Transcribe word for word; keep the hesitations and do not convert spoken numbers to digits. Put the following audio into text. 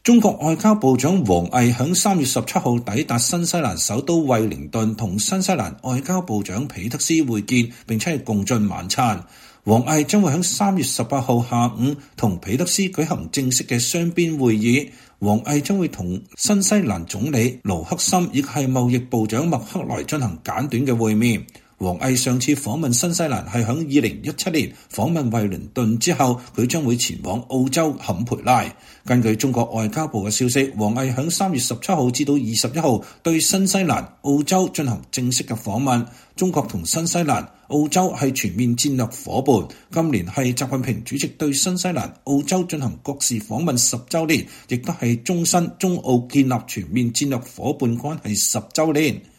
中國外交部長王毅喺三月十七號抵達新西蘭首都惠靈頓，同新西蘭外交部長皮特斯會見，並且係共進晚餐。王毅將會喺三月十八號下午同皮特斯舉行正式嘅雙邊會議。王毅將會同新西蘭總理盧克森亦係貿易部長麥克萊進行簡短嘅會面。王毅上次訪問新西蘭係喺二零一七年訪問惠靈頓之後，佢將會前往澳洲坎培拉。根據中國外交部嘅消息，王毅喺三月十七號至到二十一號對新西蘭、澳洲進行正式嘅訪問。中國同新西蘭、澳洲係全面戰略夥伴。今年係習近平主席對新西蘭、澳洲進行國事訪問十週年，亦都係中新、中澳建立全面戰略夥伴關係十週年。